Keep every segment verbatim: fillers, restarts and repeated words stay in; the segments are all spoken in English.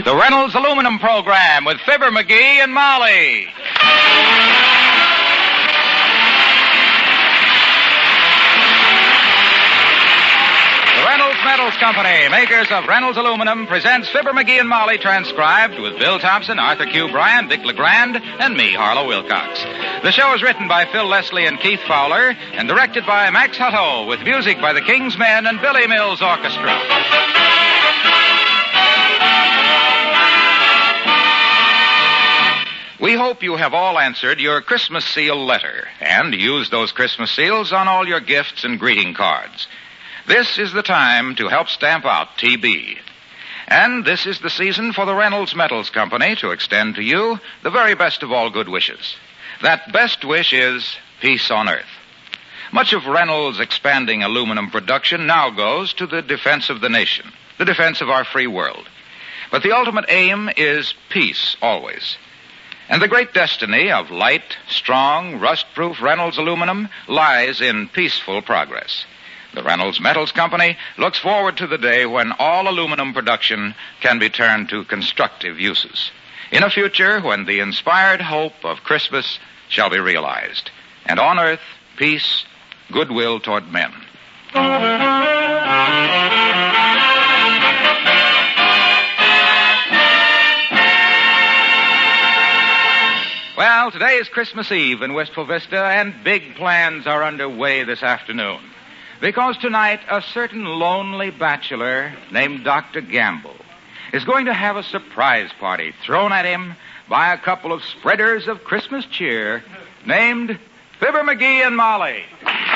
the Reynolds Aluminum Program with Fibber McGee and Molly. The Reynolds Metals Company, makers of Reynolds Aluminum, presents Fibber McGee and Molly, transcribed with Bill Thompson, Arthur Q. Bryan, Dick LeGrand, and me, Harlow Wilcox. The show is written by Phil Leslie and Keith Fowler and directed by Max Hutto, with music by the King's Men and Billy Mills Orchestra. We hope you have all answered your Christmas seal letter and used those Christmas seals on all your gifts and greeting cards. This is the time to help stamp out T B. And this is the season for the Reynolds Metals Company to extend to you the very best of all good wishes. That best wish is peace on earth. Much of Reynolds' expanding aluminum production now goes to the defense of the nation, the defense of our free world. But the ultimate aim is peace always. And the great destiny of light, strong, rust-proof Reynolds aluminum lies in peaceful progress. The Reynolds Metals Company looks forward to the day when all aluminum production can be turned to constructive uses, in a future when the inspired hope of Christmas shall be realized, and on earth, peace, goodwill toward men. Well, today is Christmas Eve in Wistful Vista, and big plans are underway this afternoon. Because tonight, a certain lonely bachelor named Doctor Gamble is going to have a surprise party thrown at him by a couple of spreaders of Christmas cheer named Fibber McGee and Molly.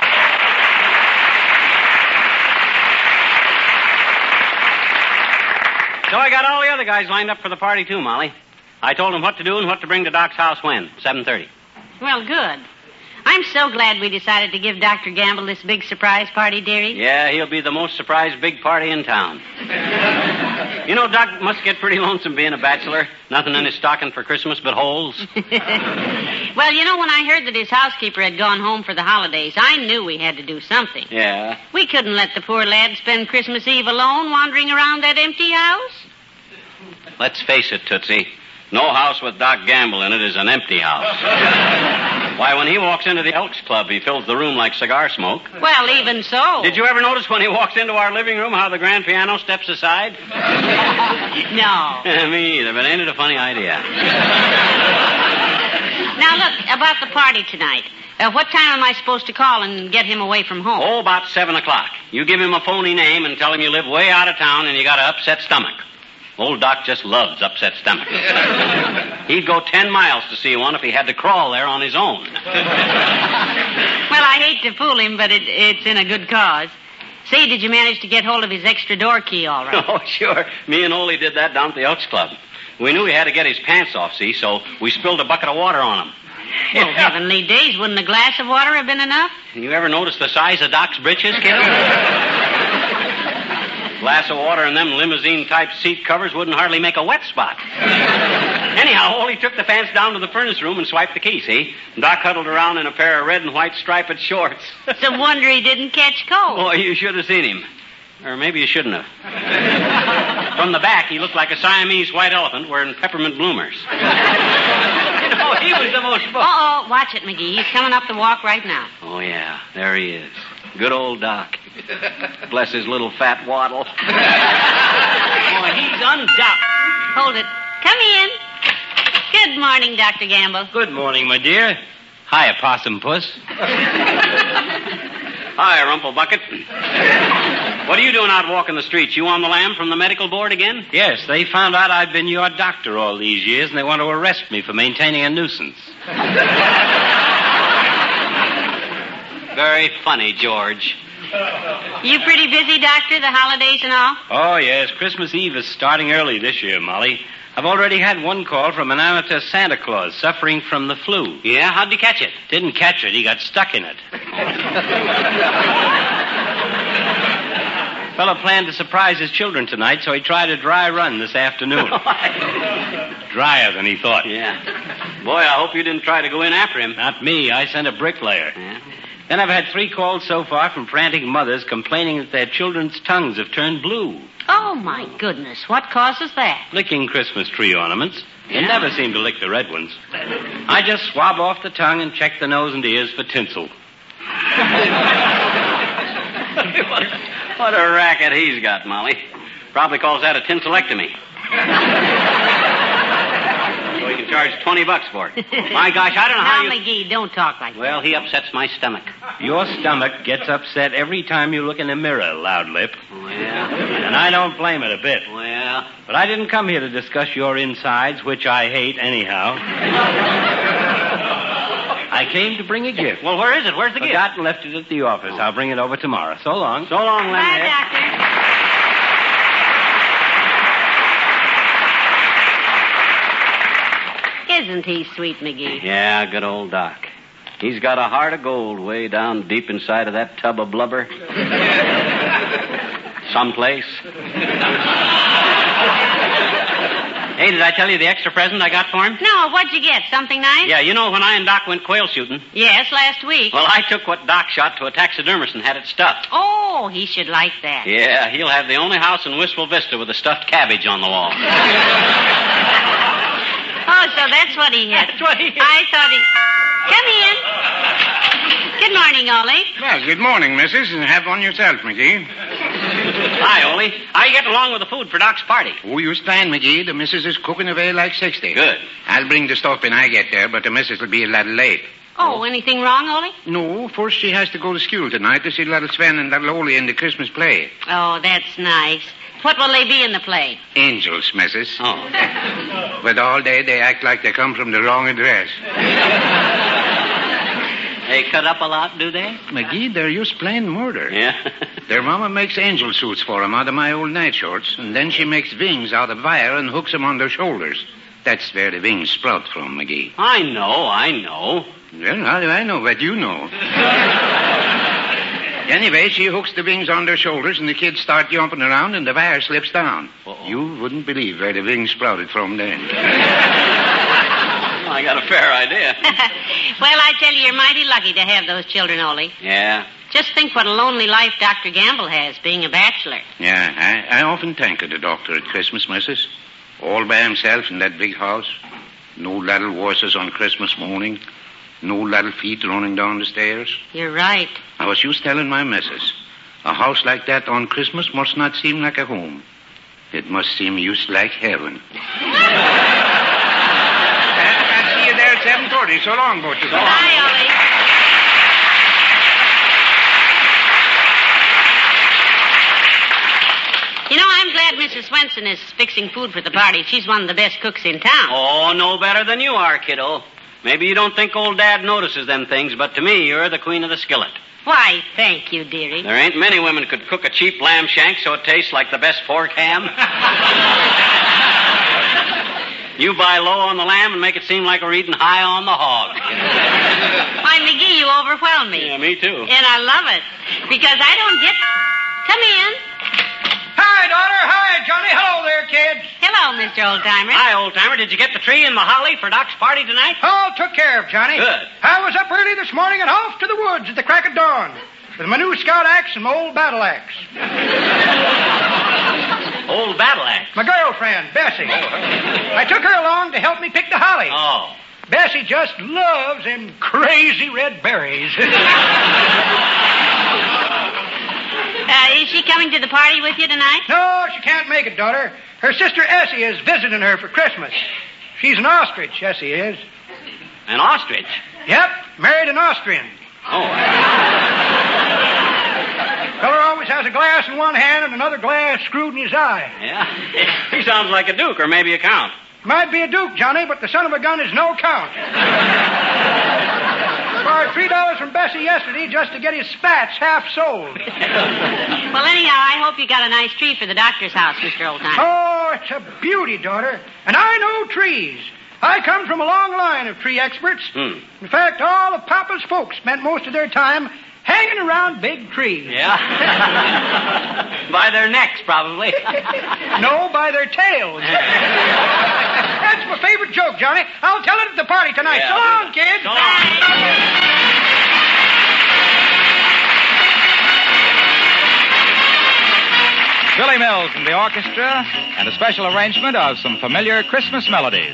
So I got all the other guys lined up for the party, too, Molly. I told them what to do and what to bring to Doc's house when, seven thirty. Well, good. I'm so glad we decided to give Doctor Gamble this big surprise party, dearie. Yeah, he'll be the most surprised big party in town. You know, Doc must get pretty lonesome being a bachelor. Nothing in his stocking for Christmas but holes. Well, you know, when I heard that his housekeeper had gone home for the holidays, I knew we had to do something. Yeah? We couldn't let the poor lad spend Christmas Eve alone wandering around that empty house. Let's face it, Tootsie. No house with Doc Gamble in it is an empty house. Why, when he walks into the Elks Club, he fills the room like cigar smoke. Well, even so. Did you ever notice when he walks into our living room how the grand piano steps aside? No. Me either, but ain't it a funny idea? Now, look, about the party tonight. Uh, what time am I supposed to call and get him away from home? Oh, about seven o'clock. You give him a phony name and tell him you live way out of town and you got an upset stomach. Old Doc just loves upset stomachs. He'd go ten miles to see one if he had to crawl there on his own. Well, I hate to fool him, but it, it's in a good cause. Say, did you manage to get hold of his extra door key all right? Oh, sure. Me and Ole did that down at the Elks Club. We knew he had to get his pants off, see, so we spilled a bucket of water on him. Well, yeah. Heavenly days, wouldn't a glass of water have been enough? You ever notice the size of Doc's britches, kid? Glass of water and them limousine-type seat covers wouldn't hardly make a wet spot. Anyhow, Ole took the pants down to the furnace room and swiped the key, see? Doc huddled around in a pair of red and white striped shorts. It's a wonder he didn't catch cold. Oh, you should have seen him. Or maybe you shouldn't have. From the back, he looked like a Siamese white elephant wearing peppermint bloomers. You know, he was the most... Uh-oh, watch it, McGee. He's coming up the walk right now. Oh, yeah, there he is. Good old Doc. Bless his little fat waddle. Oh, he's undocked. Hold it. Come in. Good morning, Doctor Gamble. Good morning, my dear. Hiya, Possum Puss. Hi, Rumple Bucket. What are you doing out walking the streets? You on the lam from the medical board again? Yes, they found out I've been your doctor all these years, and they want to arrest me for maintaining a nuisance. Very funny, George. You pretty busy, Doctor, the holidays and all? Oh, yes. Christmas Eve is starting early this year, Molly. I've already had one call from an amateur Santa Claus suffering from the flu. Yeah? How'd you catch it? Didn't catch it. He got stuck in it. Fellow planned to surprise his children tonight, so he tried a dry run this afternoon. Drier than he thought. Yeah. Boy, I hope you didn't try to go in after him. Not me. I sent a bricklayer. Yeah. Then I've had three calls so far from frantic mothers complaining that their children's tongues have turned blue. Oh, my goodness. What causes that? Licking Christmas tree ornaments. They never seem to lick the red ones. I just swab off the tongue and check the nose and ears for tinsel. what, what a racket he's got, Molly. Probably calls that a tinselectomy. So he can charge twenty bucks for it. My gosh, I don't know how Now, you... McGee, don't talk like that. Well, he upsets my stomach. Your stomach gets upset every time you look in the mirror, Loudlip. Well... And I don't blame it a bit. Well... But I didn't come here to discuss your insides, which I hate anyhow. I came to bring a gift. Well, where is it? Where's the gift? Forgot and left it at the office. I'll bring it over tomorrow. So long. So long, Bye, Lemonhead. Doctor. Isn't he sweet, McGee? Yeah, good old Doc. He's got a heart of gold way down deep inside of that tub of blubber. Someplace. Hey, did I tell you the extra present I got for him? No, what'd you get? Something nice? Yeah, you know when I and Doc went quail shooting? Yes, last week. Well, I took what Doc shot to a taxidermist and had it stuffed. Oh, he should like that. Yeah, he'll have the only house in Wistful Vista with a stuffed cabbage on the wall. Oh, so that's what he hit. That's what he hit. I thought he... Come in. Good morning, Ollie. Well, good morning, missus, and have one yourself, McGee. Hi, Ole. How you getting along with the food for Doc's party? Oh, you stand, McGee. The missus is cooking away like sixty. Good. I'll bring the stuff when I get there, but the missus will be a little late. Oh, anything wrong, Ollie? No, first she has to go to school tonight to see little Sven and little Ole in the Christmas play. Oh, that's nice. What will they be in the play? Angels, missus. Oh. But all day they act like they come from the wrong address. They cut up a lot, do they? McGee, they're just plain murder. Yeah. Their mama makes angel suits for 'em out of my old night shorts, and then she makes wings out of wire and hooks 'em on their shoulders. That's where the wings sprout from, McGee. I know, I know. Well, how do I know what you know? Anyway, she hooks the wings on their shoulders, and the kids start jumping around, and the wire slips down. Uh-oh. You wouldn't believe where the wings sprouted from then. Well, I got a fair idea. Well, I tell you, you're mighty lucky to have those children, Ollie. Yeah. Just think what a lonely life Doctor Gamble has, being a bachelor. Yeah, I, I often think of the doctor at Christmas, missus. All by himself in that big house. No little voices on Christmas morning. No little feet running down the stairs. You're right. I was just telling my missus, a house like that on Christmas must not seem like a home. It must seem just like heaven. I'll see you there at seven thirty. So long, both of you. Bye, Ollie. You know, I'm glad Missus Swenson is fixing food for the party. She's one of the best cooks in town. Oh, no better than you are, kiddo. Maybe you don't think old Dad notices them things, but to me, you're the queen of the skillet. Why, thank you, dearie. There ain't many women could cook a cheap lamb shank so it tastes like the best pork ham. You buy low on the lamb and make it seem like we're eating high on the hog. Why, McGee, you overwhelm me. Yeah, me too. And I love it. Because I don't get... Come in. Hi, daughter. Hi, Johnny. Hello there, kids. Hello, Mister Oldtimer. Hi, old-timer. Did you get the tree and the holly for Doc's party tonight? All took care of, Johnny. Good. I was up early this morning and off to the woods at the crack of dawn with my new scout axe and my old battle axe. Old battle axe. My girlfriend, Bessie. I took her along to help me pick the holly. Oh. Bessie just loves them crazy red berries. Uh, is she coming to the party with you tonight? No, she can't make it, daughter. Her sister Essie is visiting her for Christmas. She's an ostrich, Essie is. An ostrich? Yep, married an Austrian. Oh. Feller always has a glass in one hand and another glass screwed in his eye. Yeah? He sounds like a duke or maybe a count. Might be a duke, Johnny, but the son of a gun is no count. Borrowed three dollars from Bessie yesterday just to get his spats half sold. Well, anyhow, I hope you got a nice tree for the doctor's house, Mister Oldtimer. Oh, it's a beauty, daughter. And I know trees. I come from a long line of tree experts. Hmm. In fact, all of Papa's folks spent most of their time hanging around big trees. Yeah? By their necks, probably. No, by their tails. That's my favorite joke, Johnny. I'll tell it at the party tonight. Yeah, so long, kids. So long. Billy Mills and the orchestra, and a special arrangement of some familiar Christmas melodies.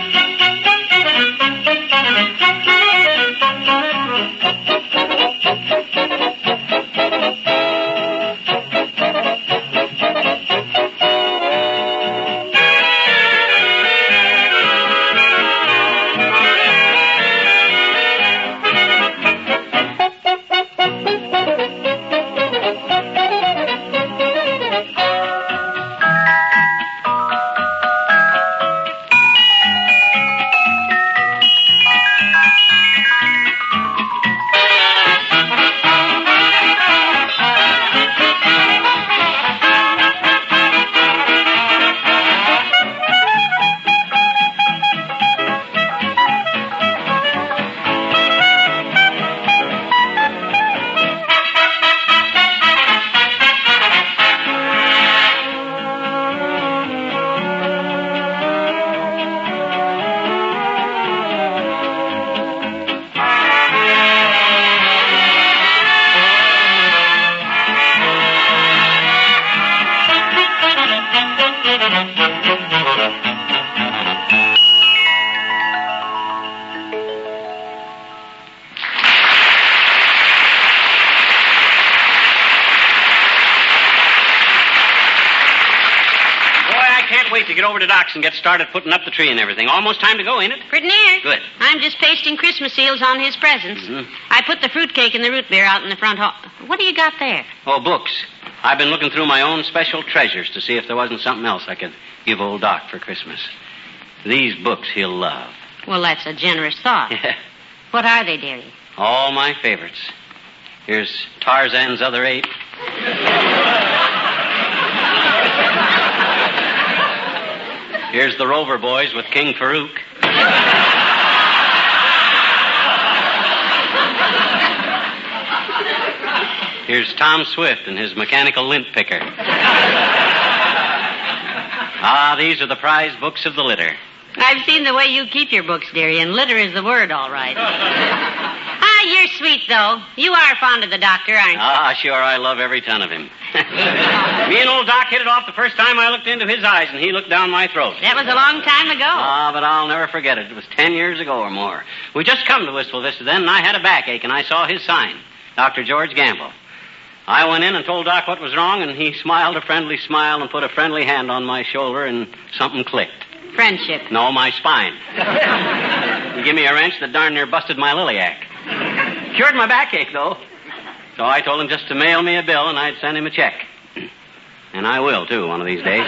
To get over to Doc's and get started putting up the tree and everything. Almost time to go, ain't it? Pretty near. Good. I'm just pasting Christmas seals on his presents. Mm-hmm. I put the fruitcake and the root beer out in the front hall. What do you got there? Oh, books. I've been looking through my own special treasures to see if there wasn't something else I could give old Doc for Christmas. These books he'll love. Well, that's a generous thought. Yeah. What are they, dearie? All my favorites. Here's Tarzan's Other Ape. Here's the Rover Boys with King Farouk. Here's Tom Swift and his mechanical lint picker. Ah, these are the prize books of the litter. I've seen the way you keep your books, dearie, and litter is the word, all right. Ah, you're sweet, though. You are fond of the doctor, aren't you? Ah, sure, I love every ton of him. Me and old Doc hit it off the first time I looked into his eyes, and he looked down my throat. That was a long time ago. Ah, but I'll never forget it. It was ten years ago or more. We just come to Wistful Vista then, and I had a backache, and I saw his sign, Doctor George Gamble. I went in and told Doc what was wrong, and he smiled a friendly smile and put a friendly hand on my shoulder, and something clicked. Friendship. No, my spine. He gave me a wrench that darn near busted my liliac. Cured my backache, though. So I told him just to mail me a bill, and I'd send him a check. And I will, too, one of these days.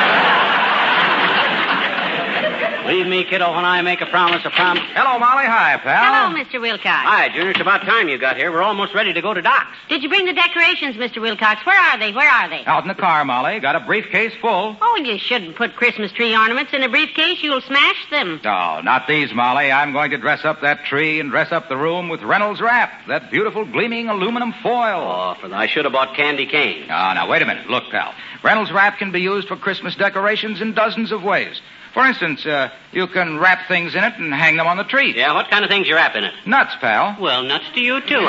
Leave me, kiddo, when I make a promise, a promise. Hello, Molly. Hi, pal. Hello, Mister Wilcox. Hi, Junior. It's about time you got here. We're almost ready to go to Doc's. Did you bring the decorations, Mister Wilcox? Where are they? Where are they? Out in the car, Molly. Got a briefcase full. Oh, you shouldn't put Christmas tree ornaments in a briefcase. You'll smash them. Oh, not these, Molly. I'm going to dress up that tree and dress up the room with Reynolds wrap, that beautiful gleaming aluminum foil. Oh, for the, I should have bought candy canes. Oh, now, wait a minute. Look, pal. Reynolds wrap can be used for Christmas decorations in dozens of ways. For instance, uh, you can wrap things in it and hang them on the tree. Yeah, what kind of things you wrap in it? Nuts, pal. Well, nuts to you, too,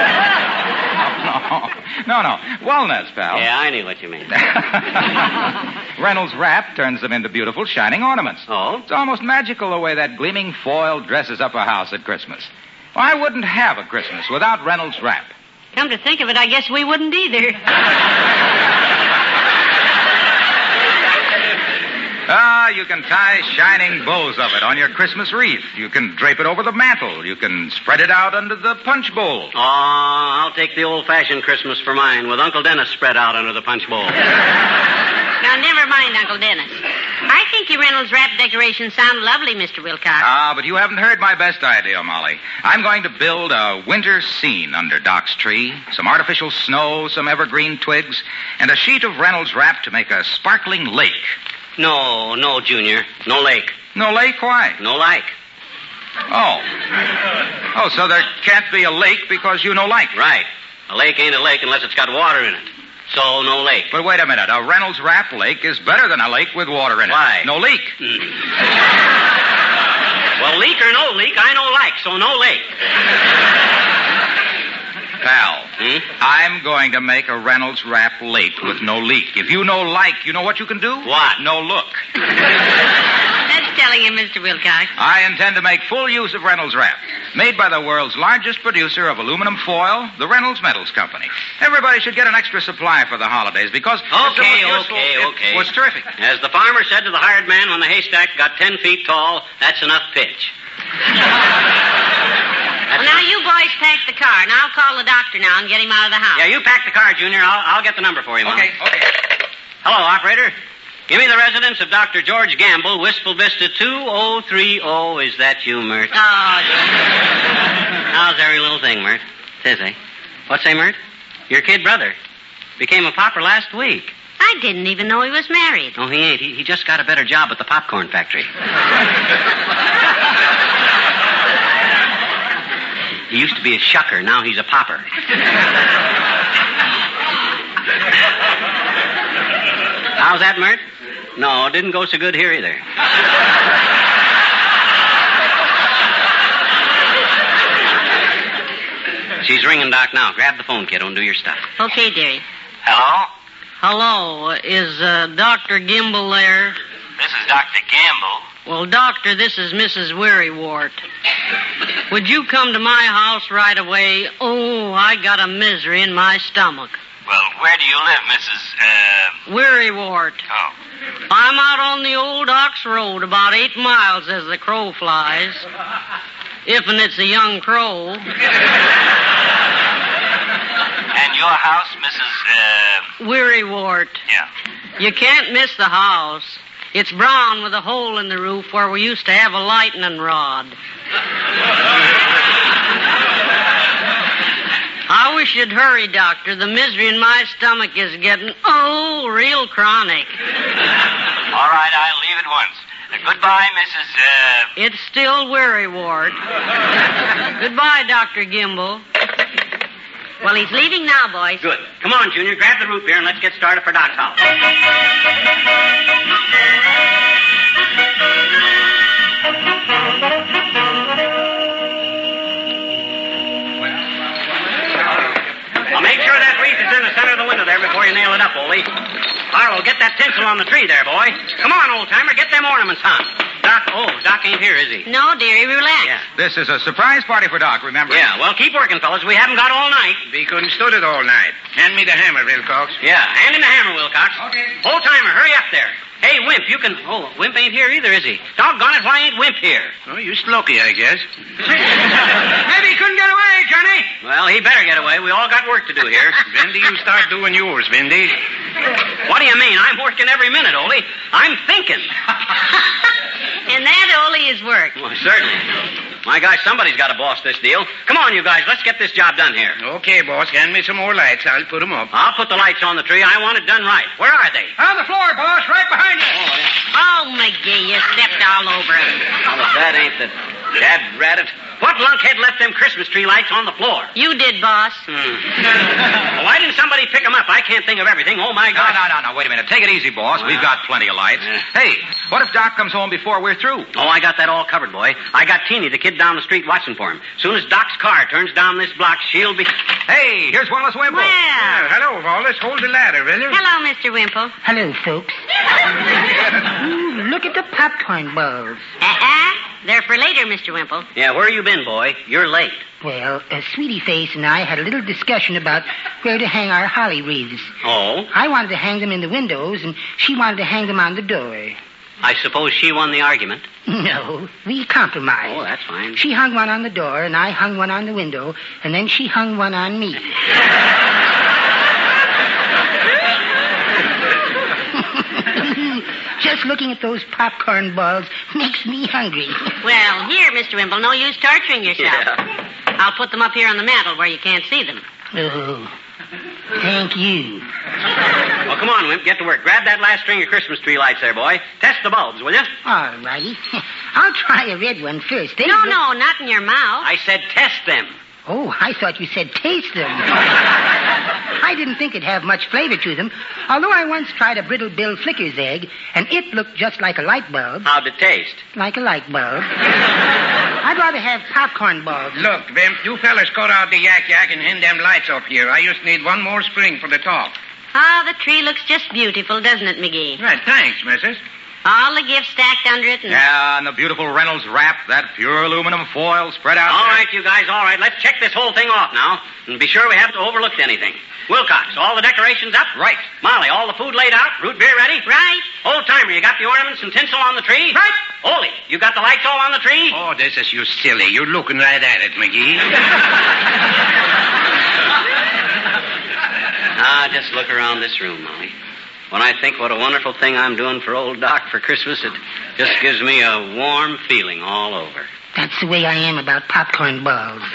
no, no, no. Walnuts, pal. Yeah, I knew what you meant. Reynolds wrap turns them into beautiful, shining ornaments. Oh? It's almost magical the way that gleaming foil dresses up a house at Christmas. Well, I wouldn't have a Christmas without Reynolds wrap. Come to think of it, I guess we wouldn't either. Ah, you can tie shining bows of it on your Christmas wreath. You can drape it over the mantel. You can spread it out under the punch bowl. Oh, I'll take the old-fashioned Christmas for mine, with Uncle Dennis spread out under the punch bowl. Now, never mind, Uncle Dennis. I think your Reynolds wrap decorations sound lovely, Mister Wilcox. Ah, but you haven't heard my best idea, Molly. I'm going to build a winter scene under Doc's tree. Some artificial snow, some evergreen twigs, and a sheet of Reynolds wrap to make a sparkling lake. No, no, Junior. No lake. No lake? Why? No like. Oh. Oh, so there can't be a lake because you no like. Right. A lake ain't a lake unless it's got water in it. So, no lake. But wait a minute. A Reynolds wrap lake is better than a lake with water in it. Why? No leak. Well, leak or no leak, I no like, so no lake. Pal, Hmm? I'm going to make a Reynolds wrap late with no leak. If you know like, you know what you can do? What? No look. That's telling him, Mister Wilcox. I intend to make full use of Reynolds wrap. Made by the world's largest producer of aluminum foil, the Reynolds Metals Company. Everybody should get an extra supply for the holidays because... it's the Okay, most useful- okay, it okay. was terrific. As the farmer said to the hired man when the haystack got ten feet tall, that's enough pitch. Well, now you boys pack the car, and I'll call the doctor now and get him out of the house. Yeah, you pack the car, Junior. I'll, I'll get the number for you, Mom. Okay, okay. Hello, operator. Give me the residence of Doctor George Gamble, Wistful Vista two oh three oh. Is that you, Mert? Oh, How's every little thing, Mert? Tis, eh? What's say, Mert? Your kid brother became a pauper last week. I didn't even know he was married. Oh, he ain't. He, he just got a better job at the popcorn factory. He used to be a shucker. Now he's a popper. How's that, Mert? No, didn't go so good here either. She's ringing, Doc, now. Grab the phone, kiddo, and do your stuff. Okay, dearie. Hello? Hello, is uh, Doctor Gimble there? This is Doctor Gamble. Well, Doctor, this is Missus Wearywart. Would you come to my house right away? Oh, I got a misery in my stomach. Well, where do you live, Missus Uh... Wearywart. Oh. I'm out on the old Ox Road about eight miles as the crow flies. If and it's a young crow. And your house, Missus Uh... Wearywart. Yeah. You can't miss the house. It's brown with a hole in the roof where we used to have a lightning rod. I wish you'd hurry, Doctor. The misery in my stomach is getting, oh, real chronic. All right, I'll leave at once. Uh, goodbye, Missus Uh... It's still Wearywart. Goodbye, Doctor Gimble. Well, he's leaving now, boys. Good. Come on, Junior. Grab the root beer and let's get started for Doc's house. Now, make sure that wreath is in the center of the window there before you nail it up, Ole. Harlow, get that tinsel on the tree there, boy. Come on, old-timer, get them ornaments hung. Doc, oh, Doc ain't here, is he? No, dearie, relax. Yeah. This is a surprise party for Doc, remember? Yeah, well, keep working, fellas. We haven't got all night. We couldn't stood it all night. Hand me the hammer, Wilcox. Yeah, hand him the hammer, Wilcox. Okay. Old-timer, hurry up there. Hey, Wimp, you can... Oh, Wimp ain't here either, is he? Doggone it, why ain't Wimp here? Oh, you're lucky, I guess. Maybe he couldn't get away, Johnny. Well, he better get away. We all got work to do here. Vindy, you start doing yours, Vindy. What do you mean? I'm working every minute, Ole. I'm thinking. And that only is work. Well, certainly. My gosh, somebody's got to boss this deal. Come on, you guys. Let's get this job done here. Okay, boss. Hand me some more lights. I'll put them up. I'll put the lights on the tree. I want it done right. Where are they? On the floor, boss, right behind you. Oh, yeah. Oh, McGee, you stepped all over him. Well, if that ain't the dad rabbit. What lunkhead left them Christmas tree lights on the floor? You did, boss. Hmm. Well, why didn't somebody pick them up? I can't think of everything. Oh, my No, God. no, no, no. Wait a minute. Take it easy, boss. Well. We've got plenty of lights. Yeah. Hey, what if Doc comes home before we're through? Oh, I got that all covered, boy. I got Teeny, the kid down the street, watching for him. Soon as Doc's car turns down this block, she'll be... Hey, here's Wallace Wimple. Well, Well, hello, Wallace. Hold the ladder, will you? hello, Mister Wimple. Hello, folks. Ooh, look at the popcorn balls. Uh-uh. They're for later, Mister Wimple. Yeah, where you been, boy? You're late. Well, uh, Sweetie Face and I had a little discussion about where to hang our holly wreaths. Oh? I wanted to hang them in the windows, and she wanted to hang them on the door. I suppose she won the argument. No, we compromised. Oh, that's fine. She hung one on the door, and I hung one on the window, and then she hung one on me. Just looking at those popcorn balls makes me hungry. Well, here, Mister Wimple, no use torturing yourself. Yeah. I'll put them up here on the mantel where you can't see them. Oh, thank you. Well, come on, Wimp. Get to work. Grab that last string of Christmas tree lights there, boy. Test the bulbs, will you? All righty. I'll try a red one first. They No, look- no, not in your mouth. I said test them. Oh, I thought you said taste them. I didn't think it'd have much flavor to them, although I once tried a brittle Bill Flicker's egg, and it looked just like a light bulb. How'd it taste? Like a light bulb. I'd rather have popcorn balls. Look, Vimp, you fellas cut out the yak-yak and hang them lights up here. I just need one more spring for the top. Oh, the tree looks just beautiful, doesn't it, McGee? Right, thanks, missus. All the gifts stacked under it. And... Yeah, and the beautiful Reynolds wrap, that pure aluminum foil spread out All there. right, you guys, all right. Let's check this whole thing off now and be sure we haven't overlooked anything. Wilcox, all the decorations up? Right. Molly, all the food laid out? Root beer ready? Right. Old timer, you got the ornaments and tinsel on the tree? Right. Ole, you got the lights all on the tree? Oh, this is you silly. You're looking right at it, McGee. Ah, just look around this room, Molly. When I think what a wonderful thing I'm doing for old Doc for Christmas, it just gives me a warm feeling all over. That's the way I am about popcorn balls.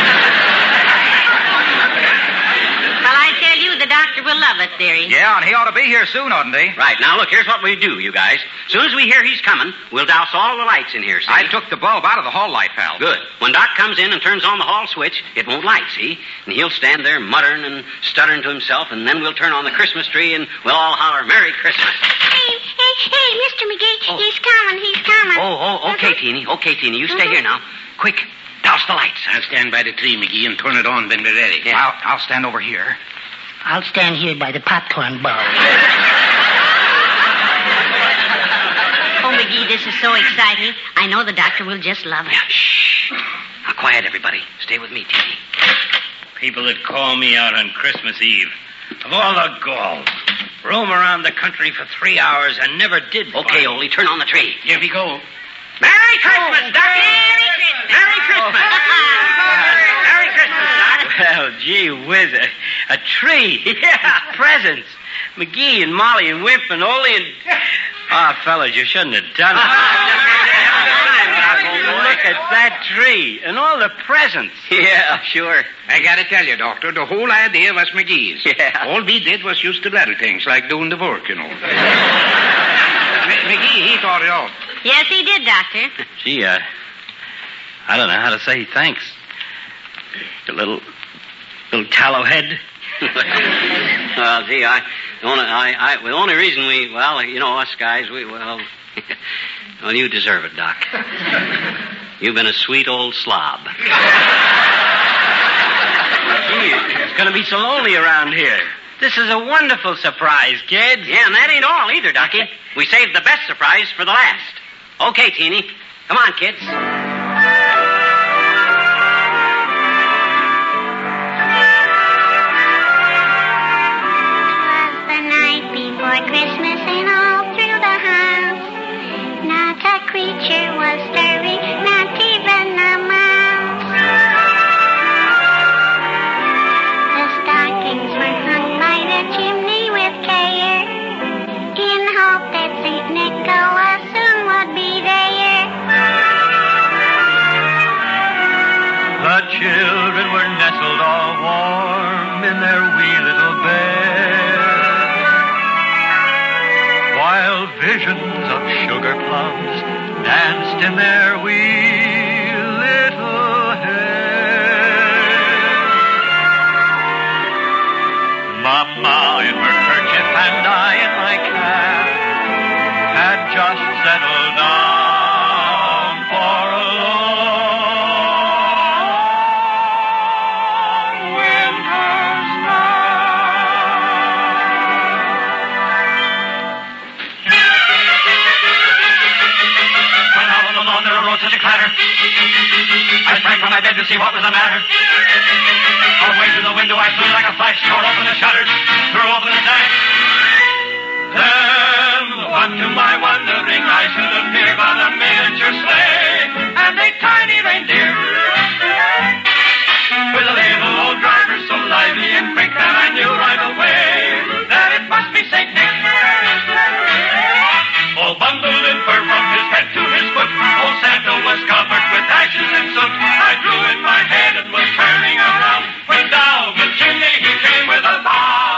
Well, I tell you, the doctor will love it, dearie. Yeah, and he ought to be here soon, oughtn't he? Right, now look, here's what we do, you guys. As soon as we hear he's coming, we'll douse all the lights in here, see? I took the bulb out of the hall light, pal. Good. When Doc comes in and turns on the hall switch, it won't light, see? And he'll stand there muttering and stuttering to himself, and then we'll turn on the Christmas tree and we'll all holler, Merry Christmas. Hey, hey, hey, Mister McGee, Oh. he's coming, he's coming. Oh, oh, okay, Teeny. Okay, Teeny, you stay here now. Quick, douse the lights. I'll stand by the tree, McGee, and turn it on when we're ready. Yeah. I'll, I'll stand over here. I'll stand here by the popcorn balls. Oh, McGee, this is so exciting. I know the doctor will just love it. Yeah, shh. Now, quiet, everybody. Stay with me, Teeny. People that call me out on Christmas Eve. Of all the gall. Roam around the country for three hours and never did Okay, find- Ole, turn on the tree. Here we go. Merry Christmas, Doc! Merry Christmas! Merry Christmas! Merry Christmas, Doc! Well, gee whiz, a, a tree. Yeah, presents. McGee and Molly and Wimp and Ole and... Ah, fellas, you shouldn't have done it. Look at that tree and all the presents. Yeah, sure. I gotta tell you, Doctor, the whole idea was McGee's. Yeah. All we did was use the little things, like doing the work, you know. M- McGee, he thought it out. Yes, he did, Doctor. Gee, uh, I don't know how to say thanks. The little, little tallow head. Well, gee, I, the only, I, I, the only reason we, well, you know, us guys, we, well, well, you deserve it, Doc. You've been a sweet old slob. Gee, it's going to be so lonely around here. This is a wonderful surprise, kids. Yeah, and that ain't all either, Docky. We saved the best surprise for the last. Okay, Teeny. Come on, kids. Before Christmas and all through the house, not a creature was stirring, not even a mouse. The stockings were hung by the chimney with care, in hope that Saint Nicholas soon would be there. The children were nestled all warm in their wee little bed, while visions of sugar plums danced in their wee little heads. Mama in her kerchief and I in my cap had just settled down for a long winter's there arose such a clatter. I sprang from my bed to see what was the matter. Away to the window I flew like a flash, tore open the shutters, threw open the sash. Then, what to my wondering eyes should appear by the miniature sleigh and a tiny reindeer with a little old driver so lively and quick that I knew right away that it must be Saint Nick. All bundled in fur from his head to his foot, old Santa was covered with ashes and soot. I drew in my head and was turning around when down the chimney he came with a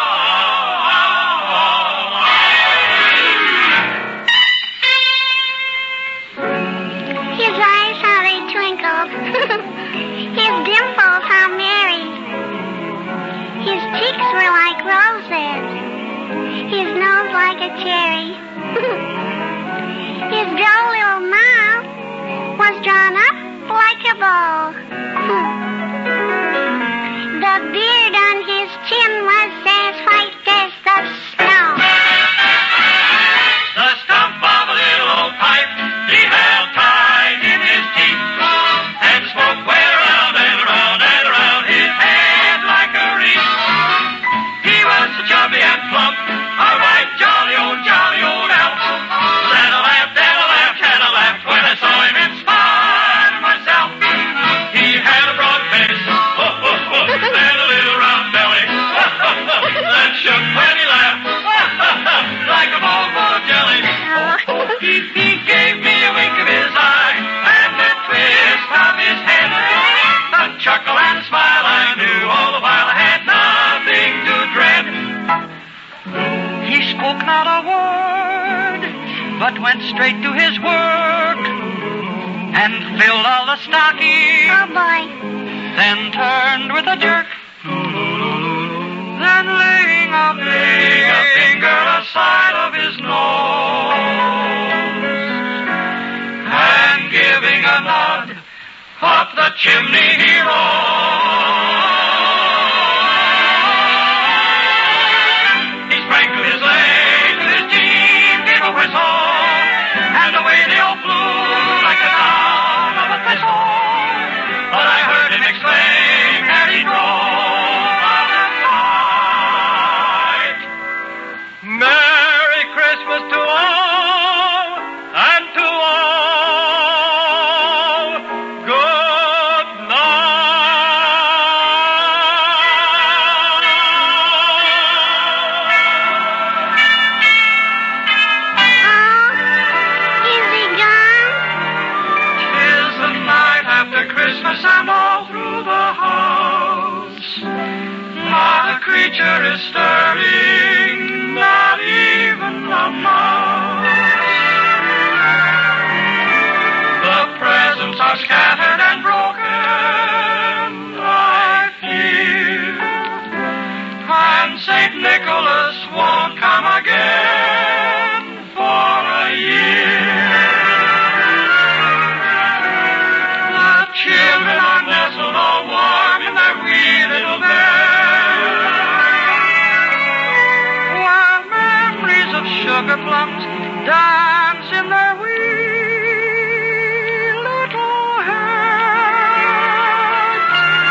bow. His eyes, how they twinkled. His dimples, how merry. His cheeks were like roses. His nose like a cherry. His droll little mouth was drawn up like trouble. The beard on his chin was as white as the snow. The stump of a little old pipe he held tight in his teeth, and smoke went around and around and around his head like a wreath. He was so chubby and plump, a right jolly old, jolly old elf. Then I laughed and I laughed and I laughed when I saw him in spite of myself. He had a broad face, oh, oh, oh, and a little round belly that shook when he laughed like a bowl full of jelly. He, he gave me a wink of his eye and a twist of his head, a chuckle and a smile. I knew all the while I had nothing to dread. He spoke not a word, but went straight to his work and filled all the stockings. Oh, boy. Then turned with a jerk. Then laying a, laying a finger aside of his nose and giving a nod up the chimney he rode. He sprang to his legs, with his teeth gave a whistle, and away they all flew like the down of a thistle. But I heard him exclaim as he drove out of sight, "Merry Christmas to all, and to all, good Christmas and all through the house not a creature is stirring, not even a mouse. The presents are scattered and broken, I fear, and Saint Nicholas won't come again for a year. Children are nestled all warm in their wee little beds, while memories of sugar plums dance in their wee little heads.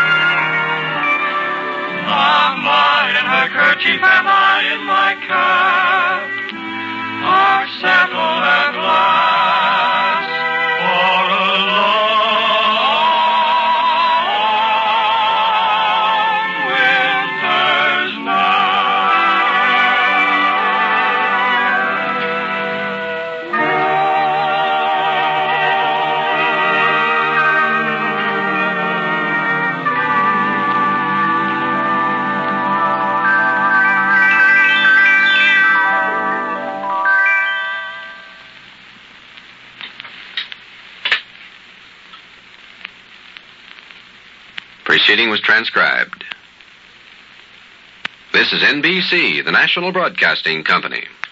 Mama in her kerchief and I in my cap are settled at last for a long Proceeding was transcribed. This is N B C, the National Broadcasting Company.